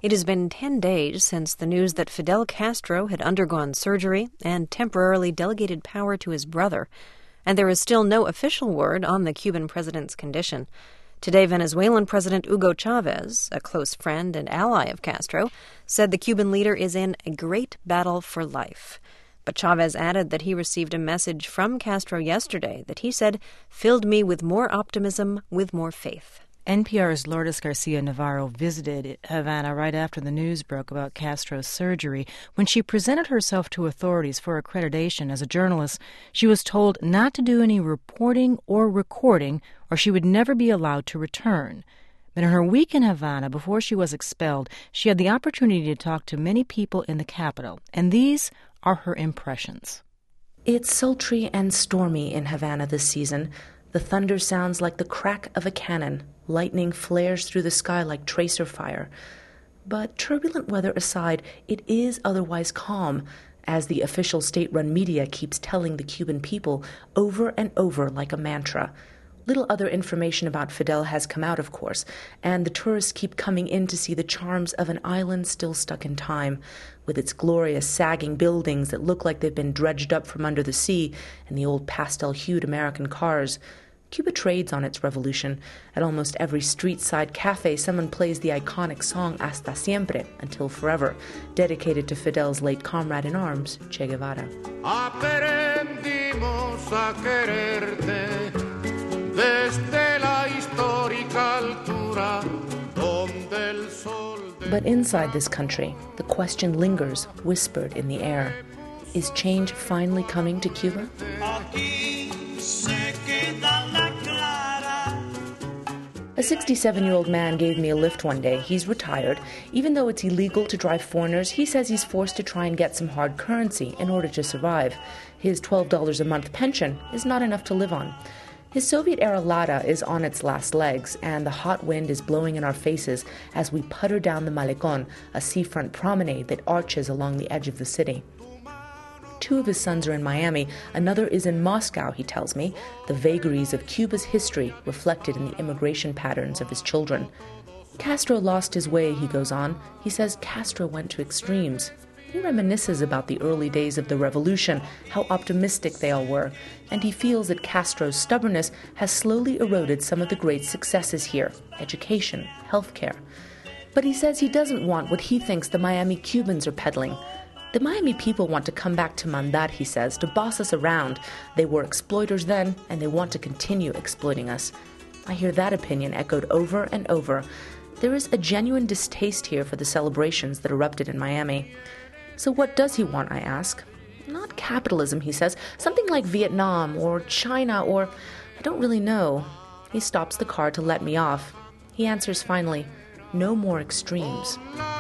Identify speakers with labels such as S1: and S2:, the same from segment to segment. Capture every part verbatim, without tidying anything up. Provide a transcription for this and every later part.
S1: It has been ten days since the news that Fidel Castro had undergone surgery and temporarily delegated power to his brother, and there is still no official word on the Cuban president's condition. Today, Venezuelan President Hugo Chavez, a close friend and ally of Castro, said the Cuban leader is in a great battle for life. But Chavez added that he received a message from Castro yesterday that he said filled me with more optimism, with more faith.
S2: N P R's Lourdes Garcia Navarro visited Havana right after the news broke about Castro's surgery. When she presented herself to authorities for accreditation as a journalist, she was told not to do any reporting or recording, or she would never be allowed to return. But in her week in Havana, before she was expelled, she had the opportunity to talk to many people in the capital, and these are her impressions.
S3: It's sultry and stormy in Havana this season. The thunder sounds like the crack of a cannon. Lightning flares through the sky like tracer fire. But turbulent weather aside, it is otherwise calm, as the official state-run media keeps telling the Cuban people over and over like a mantra. Little other information about Fidel has come out, of course, and the tourists keep coming in to see the charms of an island still stuck in time, with its glorious sagging buildings that look like they've been dredged up from under the sea, and the old pastel-hued American cars. Cuba trades on its revolution. At almost every street-side cafe, someone plays the iconic song Hasta Siempre, Until Forever, dedicated to Fidel's late comrade-in-arms, Che Guevara.
S4: Aprendimos a quererte desde la histórica altura donde el sol de...
S3: But inside this country, the question lingers, whispered in the air. Is change finally coming to Cuba? A sixty-seven-year-old man gave me a lift one day. He's retired. Even though it's illegal to drive foreigners, he says he's forced to try and get some hard currency in order to survive. His twelve dollars a month pension is not enough to live on. His Soviet-era Lada is on its last legs, and the hot wind is blowing in our faces as we putter down the Malecón, a seafront promenade that arches along the edge of the city. Two of his sons are in Miami. Another is in Moscow, he tells me, the vagaries of Cuba's history reflected in the immigration patterns of his children. Castro lost his way, he goes on. He says Castro went to extremes. He reminisces about the early days of the revolution, how optimistic they all were, and he feels that Castro's stubbornness has slowly eroded some of the great successes here, education, healthcare. But he says he doesn't want what he thinks the Miami Cubans are peddling. The Miami people want to come back to mandar, he says, to boss us around. They were exploiters then, and they want to continue exploiting us. I hear that opinion echoed over and over. There is a genuine distaste here for the celebrations that erupted in Miami. So what does he want, I ask? Not capitalism, he says. Something like Vietnam or China or... I don't really know. He stops the car to let me off. He answers finally, no more extremes.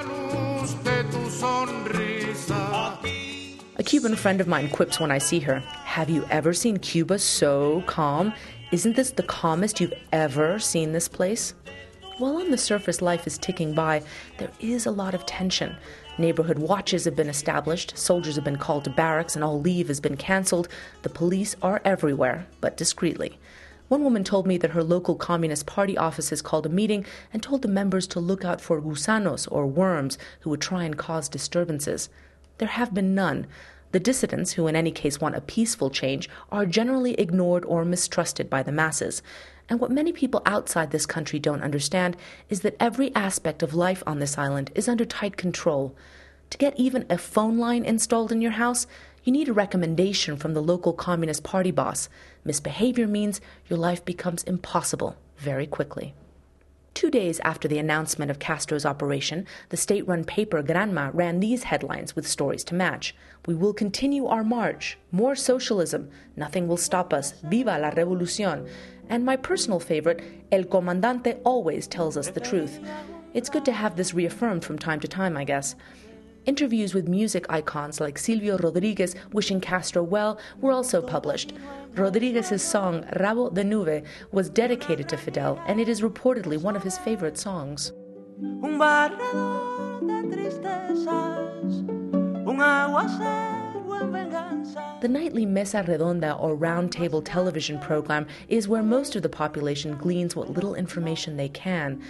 S3: A Cuban friend of mine quips when I see her, have you ever seen Cuba so calm? Isn't this the calmest you've ever seen this place? While on the surface life is ticking by, there is a lot of tension. Neighborhood watches have been established, soldiers have been called to barracks, and all leave has been canceled. The police are everywhere, but discreetly. One woman told me that her local Communist Party offices called a meeting and told the members to look out for gusanos, or worms, who would try and cause disturbances. There have been none. The dissidents, who in any case want a peaceful change, are generally ignored or mistrusted by the masses. And what many people outside this country don't understand is that every aspect of life on this island is under tight control. To get even a phone line installed in your house, you need a recommendation from the local Communist Party boss. Misbehavior means your life becomes impossible very quickly. Two days after the announcement of Castro's operation, the state-run paper Granma ran these headlines with stories to match. We will continue our march. More socialism. Nothing will stop us. Viva la revolución. And my personal favorite, El Comandante always tells us the truth. It's good to have this reaffirmed from time to time, I guess. Interviews with music icons like Silvio Rodriguez wishing Castro well were also published. Rodriguez's song Rabo de Nube was dedicated to Fidel, and it is reportedly one of his favorite songs. Un barredor de tristezas, un aguacero en venganza. The nightly Mesa Redonda, or round table television program, is where most of the population gleans what little information they can.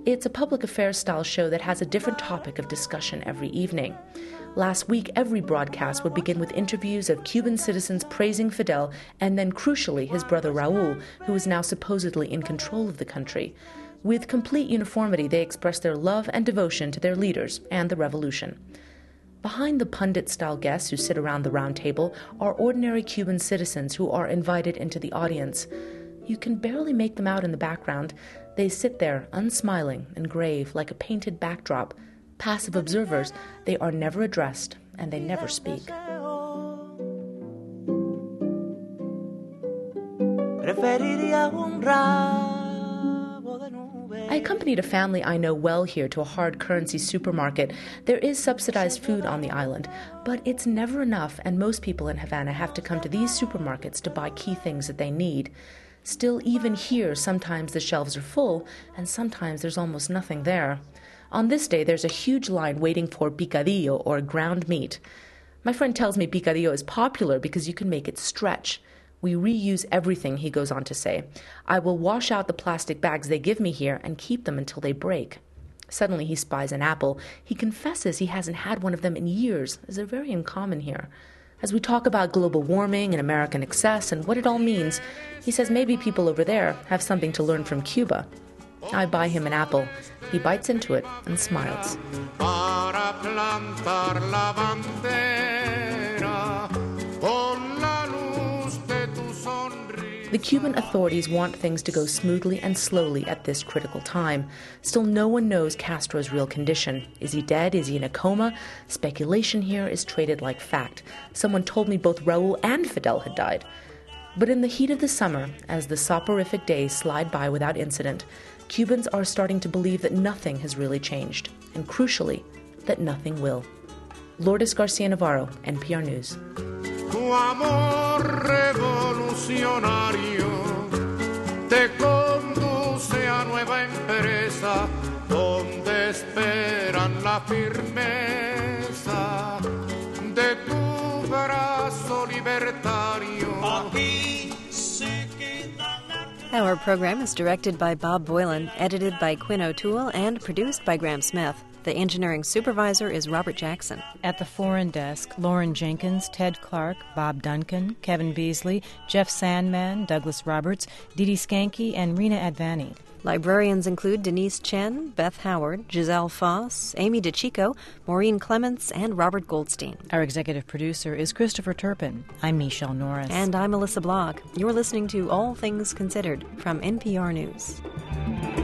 S3: It's a public affairs-style show that has a different topic of discussion every evening. Last week, every broadcast would begin with interviews of Cuban citizens praising Fidel and then, crucially, his brother Raul, who is now supposedly in control of the country. With complete uniformity, they express their love and devotion to their leaders and the revolution. Behind the pundit-style guests who sit around the round table are ordinary Cuban citizens who are invited into the audience. You can barely make them out in the background. They sit there, unsmiling and grave, like a painted backdrop. Passive observers, they are never addressed, and they never speak. I accompanied a family I know well here to a hard currency supermarket. There is subsidized food on the island, but it's never enough, and most people in Havana have to come to these supermarkets to buy key things that they need. Still, even here, sometimes the shelves are full, and sometimes there's almost nothing there. On this day, there's a huge line waiting for picadillo, or ground meat. My friend tells me picadillo is popular because you can make it stretch. We reuse everything, he goes on to say. I will wash out the plastic bags they give me here and keep them until they break. Suddenly he spies an apple. He confesses he hasn't had one of them in years, as they're very uncommon here. As we talk about global warming and American excess and what it all means, he says maybe people over there have something to learn from Cuba. I buy him an apple. He bites into it and smiles. The Cuban authorities want things to go smoothly and slowly at this critical time. Still, no one knows Castro's real condition. Is he dead? Is he in a coma? Speculation here is traded like fact. Someone told me both Raul and Fidel had died. But in the heat of the summer, as the soporific days slide by without incident, Cubans are starting to believe that nothing has really changed, and crucially, that nothing will. Lourdes Garcia Navarro, N P R News.
S4: Tu amor revolucionario te conduce a nueva empresa donde esperan la firmeza de tu brazo libertario.
S1: Our program is directed by Bob Boylan, edited by Quinn O'Toole, and produced by Graham Smith. The engineering supervisor is Robert Jackson.
S2: At the foreign desk, Lauren Jenkins, Ted Clark, Bob Duncan, Kevin Beasley, Jeff Sandman, Douglas Roberts, Dee Dee Skanke, and Rena Advani.
S1: Librarians include Denise Chen, Beth Howard, Giselle Foss, Amy DeChico, Maureen Clements, and Robert Goldstein.
S2: Our executive producer is Christopher Turpin. I'm Michelle Norris.
S1: And I'm Melissa Block. You're listening to All Things Considered from N P R News.